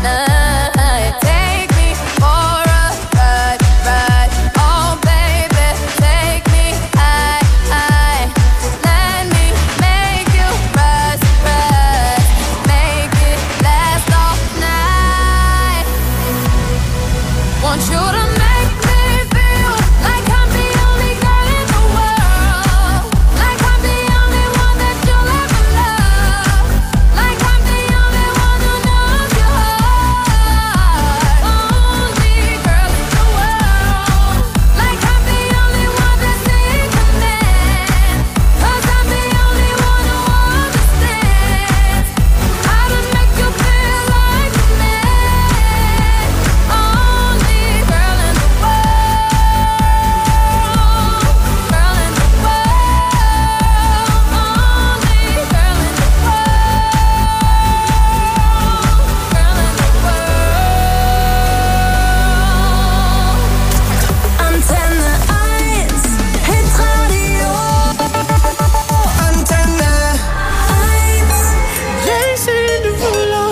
night. Take me for a ride, ride. Oh baby, take me high, high. Let me make you rise, rise. Make it last all night. Want you to make me feel like I'm the only girl in the world. Like I'm the only one that you'll ever love. Like I'm the only one who knows your heart. Only girl in the world. Like I'm the only one that sees the man. 'Cause I'm the only one who understands how to make you feel like a man. Only girl in the world. Girl in the world. Only girl in the world. Girl in the world. Antenne 1, Hitradio. Antenne 1. Jason Derulo.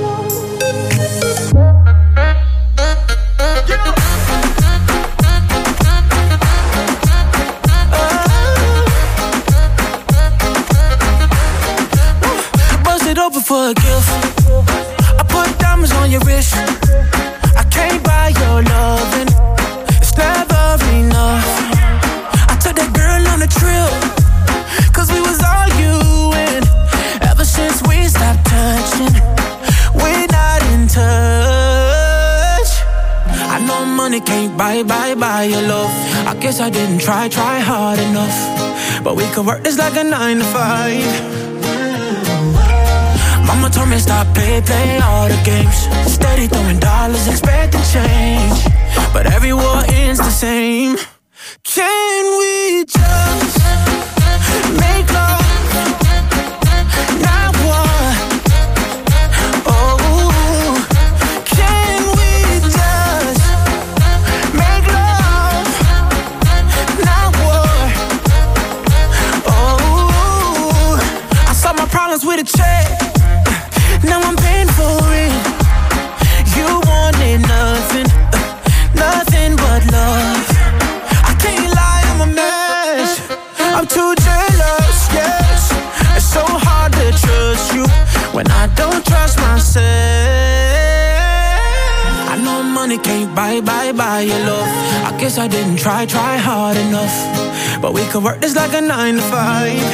Bust it open for a gift. I put diamonds on your wrist. I can't buy your loving. It's never enough. I took that girl on a trip. 'Cause we was arguing. Ever since we stopped touching, we're not in touch. I know money can't buy your love. I guess I didn't try hard enough. But we could work this like a 9 to 5. Mama told me stop play all the games. Steady throwing dollars, expecting change. But every war ends the same. Can we just make love? Not war. Oh, can we just make love? Not war. Oh, I solved my problems with a check. Now I'm paying for it. You wanted nothing, nothing but love. I can't lie, I'm a mess. I'm too jealous, yes. It's so hard to trust you when I don't trust myself. I know money can't buy your love. I guess I didn't try hard enough. But we could work this like a 9 to 5.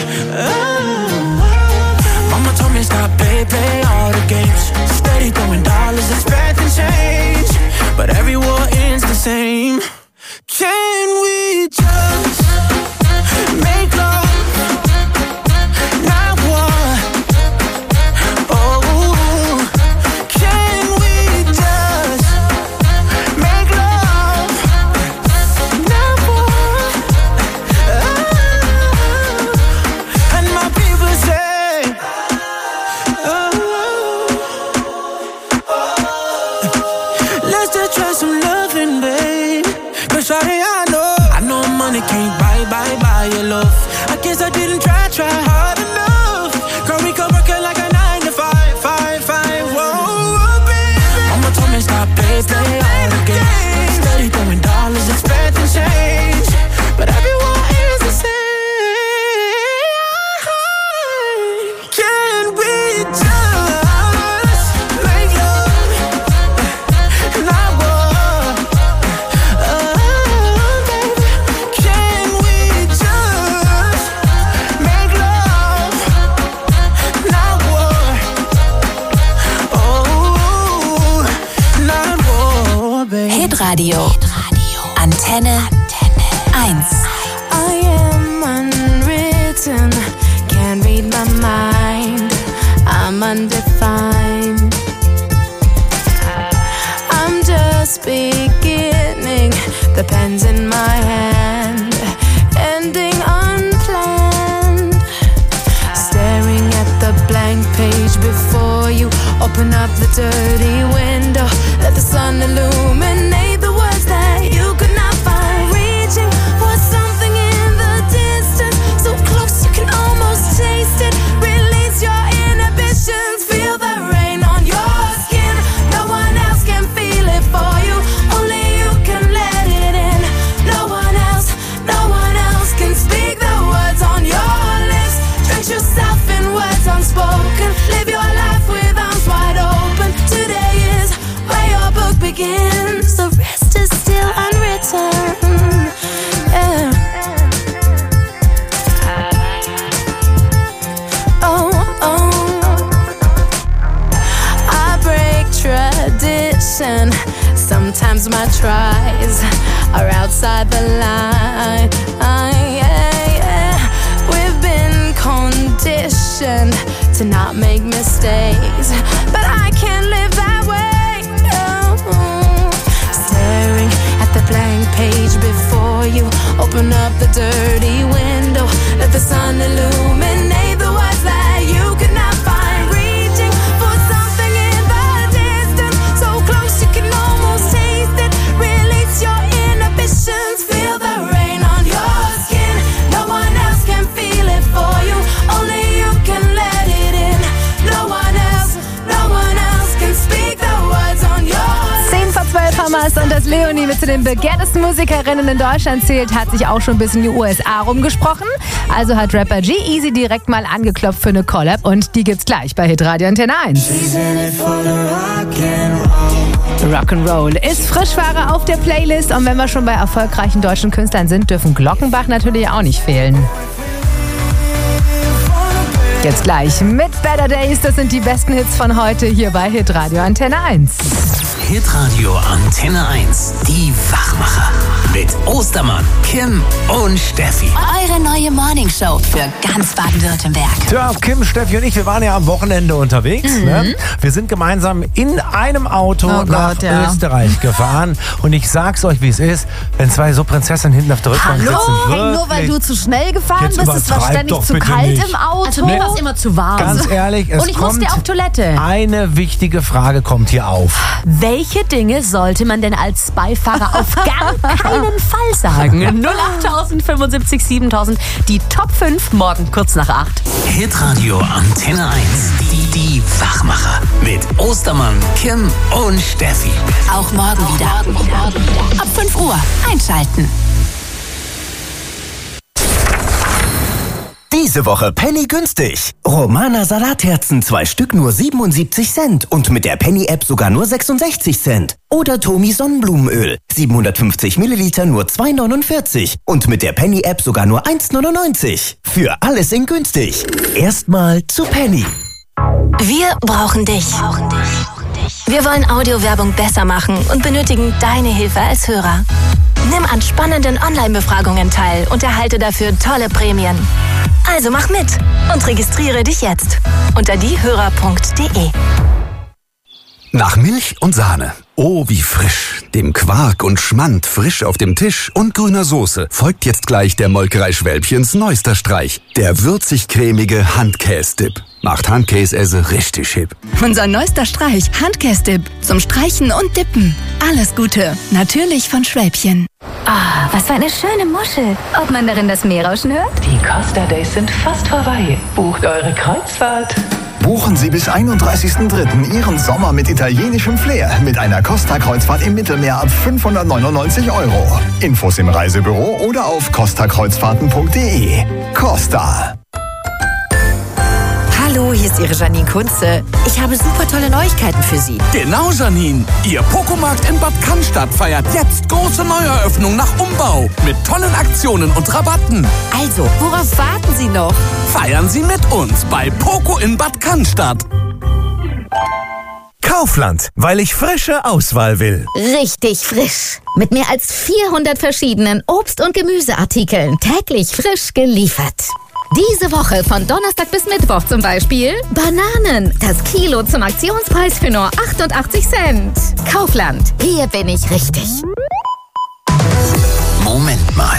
Mama told me stop play all the games. Steady throwing dollars, expecting change. But every war ends the same. Can we just make love? Not war. Oh, can we just make love? Not war. And my people say, let's just try some loving, babe. 'Cause shawty, I know money can't buy your love. I guess I didn't try hard enough. Girl, we could work it like a 9 to 5. Whoa, baby. Mama told me stop play all the games. Steady throwing dollars, expecting change. But everyone is the same. Can we just make love? Not war. Baby, can we just make love? Not war. Oh, not war, baby. Hitradio. Antenne 1. I am unwritten, can't read my mind. I'm undefined. I'm just beginning, the pen's in my hand, ending unplanned. Staring at the blank page before you, open up the dirty window, let the sun illuminate the words that you could not find. Reaching for something in the distance, so close you can almost taste it. Release your inhibitions, feel the rain on your skin. No ambition. Sometimes my tries are outside the line. We've been conditioned to not make mistakes, but I can't live that way. No. Staring at the blank page before you, open up the dirty window, let the sun illuminate the words that you could not find. Reaching for something in the distance, so close you can almost taste it. Release your inhibitions, feel the rain on your skin. No one else can feel it for you, only you can let it in. No one else can speak the words on your skin. 10 vor 12 haben wir es, und dass Leonie mit zu den begehrtesten Musikerinnen in Deutschland zählt, hat sich auch schon bis in die USA rumgesprochen. Also hat Rapper G-Eazy direkt mal angeklopft für eine Collab, und die gibt's gleich bei Hitradio Antenne 1. Rock'n'Roll ist Frischware auf der Playlist, und wenn wir schon bei erfolgreichen deutschen Künstlern sind, dürfen Glockenbach natürlich auch nicht fehlen. Jetzt gleich mit Better Days, das sind die besten Hits von heute hier bei Hitradio Antenne 1. Hitradio Antenne 1, die Wachmacher. Mit Ostermann, Kim und Steffi. Eure neue Morningshow für ganz Baden-Württemberg. Tja, Kim, Steffi und ich, wir waren ja am Wochenende unterwegs. Ne? Wir sind gemeinsam in einem Auto nach Österreich gefahren. Und ich sag's euch, wie es ist, wenn zwei so Prinzessinnen hinten auf der Rückbank sitzen. Hey, nur weil du zu schnell gefahren bist, ist es ständig zu kalt im Auto. Also mir war es immer zu warm. Ganz ehrlich, und ich musste auf Toilette. Eine wichtige Frage kommt hier auf. Welche Dinge sollte man denn als Beifahrer auf gar keinen Fall sagen? 08000 75 7000, die Top 5 morgen kurz nach 8. Hitradio Antenne 1, die Wachmacher. Mit Ostermann, Kim und Steffi. Auch morgen wieder. Ab 5 Uhr einschalten. Diese Woche Penny günstig. Romana Salatherzen 2 Stück nur 77 Cent und mit der Penny-App sogar nur 66 Cent. Oder Tomi Sonnenblumenöl 750 Milliliter nur 2,49 und mit der Penny-App sogar nur 1,99. Für alles in günstig. Erstmal zu Penny. Wir brauchen dich. Wir wollen Audiowerbung besser machen und benötigen deine Hilfe als Hörer. Nimm an spannenden Online-Befragungen teil und erhalte dafür tolle Prämien. Also mach mit und registriere dich jetzt unter diehörer.de. Nach Milch und Sahne. Oh, wie frisch. Dem Quark und Schmand frisch auf dem Tisch und grüner Soße folgt jetzt gleich der Molkerei Schwälbchens neuester Streich. Der würzig-cremige Handkäse-Dip. Macht Handkäse richtig hip. Unser neuester Streich, Handkäse-Dip. Zum Streichen und Dippen. Alles Gute. Natürlich von Schwälbchen. Ah, was für eine schöne Muschel. Ob man darin das Meerrauschen hört? Die Costa Days sind fast vorbei. Bucht eure Kreuzfahrt. Buchen Sie bis 31.03. Ihren Sommer mit italienischem Flair mit einer Costa-Kreuzfahrt im Mittelmeer ab 599 €. Infos im Reisebüro oder auf costakreuzfahrten.de. Costa. Hallo, hier ist Ihre Janine Kunze. Ich habe super tolle Neuigkeiten für Sie. Genau, Janine. Ihr Pocomarkt in Bad Cannstatt feiert jetzt große Neueröffnung nach Umbau. Mit tollen Aktionen und Rabatten. Also, worauf warten Sie noch? Feiern Sie mit uns bei Poco in Bad Cannstatt. Kaufland, weil ich frische Auswahl will. Richtig frisch. Mit mehr als 400 verschiedenen Obst- und Gemüseartikeln. Täglich frisch geliefert. Diese Woche von Donnerstag bis Mittwoch zum Beispiel Bananen. Das Kilo zum Aktionspreis für nur 88 Cent. Kaufland. Hier bin ich richtig. Moment mal.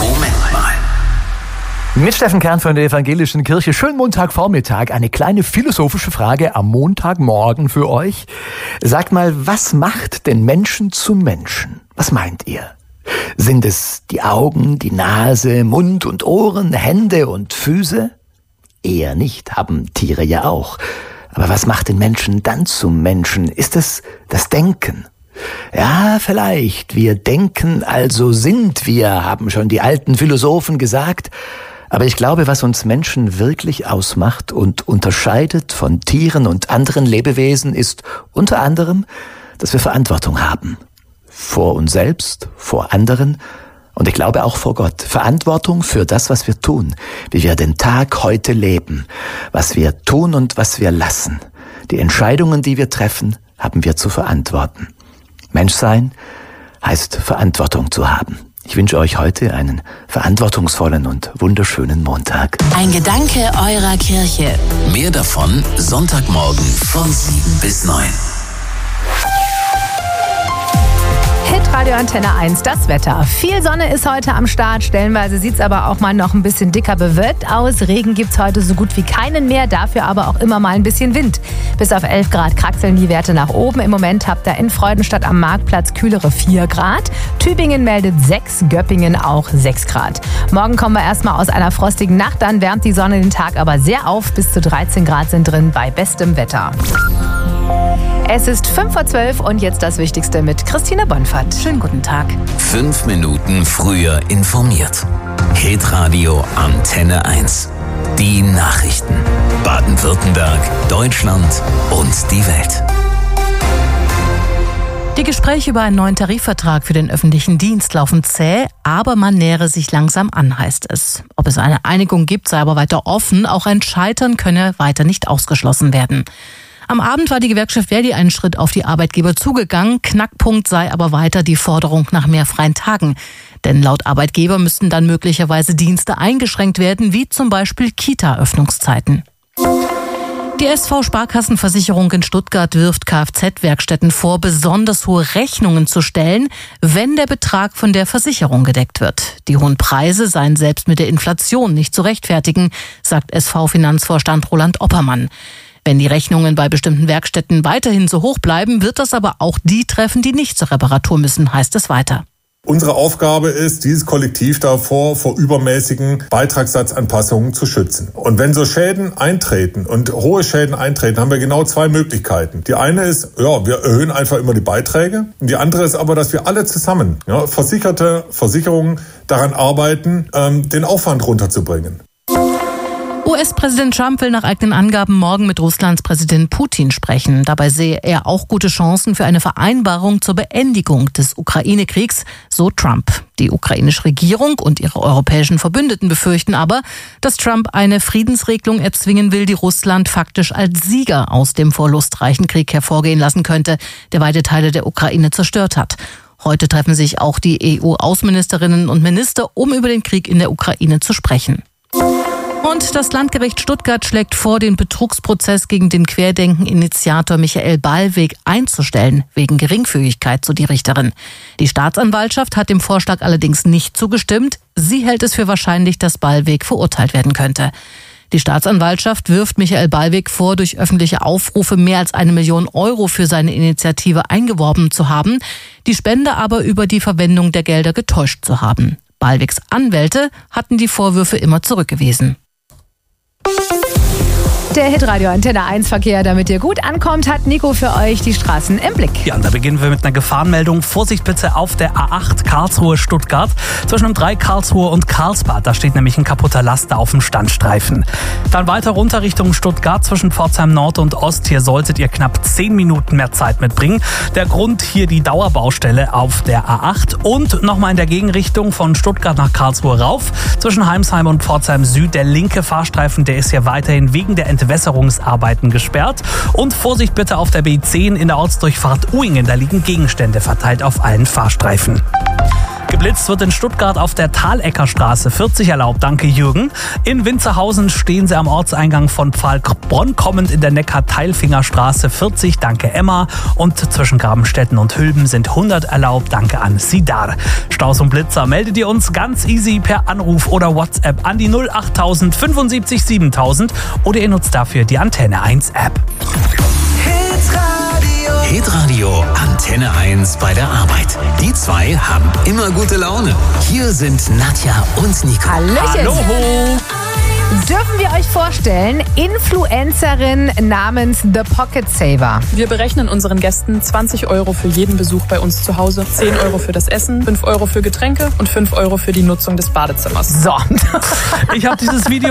Mit Steffen Kern von der Evangelischen Kirche. Schönen Montagvormittag. Eine kleine philosophische Frage am Montagmorgen für euch. Sagt mal, was macht den Menschen zum Menschen? Was meint ihr? Sind es die Augen, die Nase, Mund und Ohren, Hände und Füße? Eher nicht, haben Tiere ja auch. Aber was macht den Menschen dann zum Menschen? Ist es das Denken? Ja, vielleicht. Wir denken, also sind wir, haben schon die alten Philosophen gesagt. Aber ich glaube, was uns Menschen wirklich ausmacht und unterscheidet von Tieren und anderen Lebewesen, ist unter anderem, dass wir Verantwortung haben. Vor uns selbst, vor anderen und ich glaube auch vor Gott. Verantwortung für das, was wir tun, wie wir den Tag heute leben, was wir tun und was wir lassen. Die Entscheidungen, die wir treffen, haben wir zu verantworten. Menschsein heißt Verantwortung zu haben. Ich wünsche euch heute einen verantwortungsvollen und wunderschönen Montag. Ein Gedanke eurer Kirche. Mehr davon Sonntagmorgen von 7 bis 9. Hitradio Antenne 1, das Wetter. Viel Sonne ist heute am Start, stellenweise sieht es aber auch mal noch ein bisschen dicker bewölkt aus. Regen gibt es heute so gut wie keinen mehr, dafür aber auch immer mal ein bisschen Wind. Bis auf 11 Grad kraxeln die Werte nach oben. Im Moment habt ihr in Freudenstadt am Marktplatz kühlere 4 Grad. Tübingen meldet 6, Göppingen auch 6 Grad. Morgen kommen wir erstmal aus einer frostigen Nacht, dann wärmt die Sonne den Tag aber sehr auf. Bis zu 13 Grad sind drin bei bestem Wetter. Es ist 5:12 und jetzt das Wichtigste mit Christine Bonfert. Schönen guten Tag. 5 Minuten früher informiert. Hitradio Antenne 1. Die Nachrichten. Baden-Württemberg, Deutschland und die Welt. Die Gespräche über einen neuen Tarifvertrag für den öffentlichen Dienst laufen zäh, aber man nähere sich langsam an, heißt es. Ob es eine Einigung gibt, sei aber weiter offen. Auch ein Scheitern könne weiter nicht ausgeschlossen werden. Am Abend war die Gewerkschaft Verdi einen Schritt auf die Arbeitgeber zugegangen. Knackpunkt sei aber weiter die Forderung nach mehr freien Tagen. Denn laut Arbeitgeber müssten dann möglicherweise Dienste eingeschränkt werden, wie zum Beispiel Kita-Öffnungszeiten. Die SV Sparkassenversicherung in Stuttgart wirft Kfz-Werkstätten vor, besonders hohe Rechnungen zu stellen, wenn der Betrag von der Versicherung gedeckt wird. Die hohen Preise seien selbst mit der Inflation nicht zu rechtfertigen, sagt SV-Finanzvorstand Roland Oppermann. Wenn die Rechnungen bei bestimmten Werkstätten weiterhin so hoch bleiben, wird das aber auch die treffen, die nicht zur Reparatur müssen, heißt es weiter. Unsere Aufgabe ist, dieses Kollektiv davor vor übermäßigen Beitragssatzanpassungen zu schützen. Und wenn so Schäden eintreten und hohe Schäden eintreten, haben wir genau 2 Möglichkeiten. Die eine ist, wir erhöhen einfach immer die Beiträge. Und die andere ist aber, dass wir alle zusammen, Versicherungen daran arbeiten, den Aufwand runterzubringen. US-Präsident Trump will nach eigenen Angaben morgen mit Russlands Präsident Putin sprechen. Dabei sehe er auch gute Chancen für eine Vereinbarung zur Beendigung des Ukraine-Kriegs, so Trump. Die ukrainische Regierung und ihre europäischen Verbündeten befürchten aber, dass Trump eine Friedensregelung erzwingen will, die Russland faktisch als Sieger aus dem verlustreichen Krieg hervorgehen lassen könnte, der weite Teile der Ukraine zerstört hat. Heute treffen sich auch die EU-Außenministerinnen und Minister, um über den Krieg in der Ukraine zu sprechen. Und das Landgericht Stuttgart schlägt vor, den Betrugsprozess gegen den Querdenken-Initiator Michael Ballweg einzustellen, wegen Geringfügigkeit, so die Richterin. Die Staatsanwaltschaft hat dem Vorschlag allerdings nicht zugestimmt. Sie hält es für wahrscheinlich, dass Ballweg verurteilt werden könnte. Die Staatsanwaltschaft wirft Michael Ballweg vor, durch öffentliche Aufrufe mehr als 1 Million Euro für seine Initiative eingeworben zu haben, die Spender aber über die Verwendung der Gelder getäuscht zu haben. Ballwegs Anwälte hatten die Vorwürfe immer zurückgewiesen. Der Hitradio Antenne 1 Verkehr, damit ihr gut ankommt, hat Nico für euch die Straßen im Blick. Ja, und da beginnen wir mit einer Gefahrenmeldung. Vorsicht bitte auf der A8 Karlsruhe-Stuttgart. Zwischen dem 3 Karlsruhe und Karlsbad, da steht nämlich ein kaputter Laster auf dem Standstreifen. Dann weiter runter Richtung Stuttgart zwischen Pforzheim Nord und Ost. Hier solltet ihr knapp 10 Minuten mehr Zeit mitbringen. Der Grund hier die Dauerbaustelle auf der A8. Und nochmal in der Gegenrichtung von Stuttgart nach Karlsruhe rauf. Zwischen Heimsheim und Pforzheim Süd. Der linke Fahrstreifen, der ist hier weiterhin wegen der Entwässerungsarbeiten gesperrt. Und Vorsicht bitte auf der B10 in der Ortsdurchfahrt Uhingen. Da liegen Gegenstände verteilt auf allen Fahrstreifen. Geblitzt wird in Stuttgart auf der Thaleckerstraße. 40 erlaubt, danke Jürgen. In Winzerhausen stehen sie am Ortseingang von Pfahlbronn kommend in der Neckar-Teilfingerstraße. 40, danke Emma. Und zwischen Grabenstetten und Hülben sind 100 erlaubt, danke an Sidar. Staus und Blitzer meldet ihr uns ganz easy per Anruf oder WhatsApp an die 08000 75 7000 oder ihr nutzt dafür die Antenne 1 App. Hitradio Antenne 1 bei der Arbeit. Die 2 haben immer gute Laune. Hier sind Nadja und Nico. Hallöchen. Hallo. Dürfen wir euch vorstellen, Influencerin namens The Pocket Saver. Wir berechnen unseren Gästen 20 Euro für jeden Besuch bei uns zu Hause, 10 Euro für das Essen, 5 Euro für Getränke und 5 Euro für die Nutzung des Badezimmers. So. Ich habe dieses Video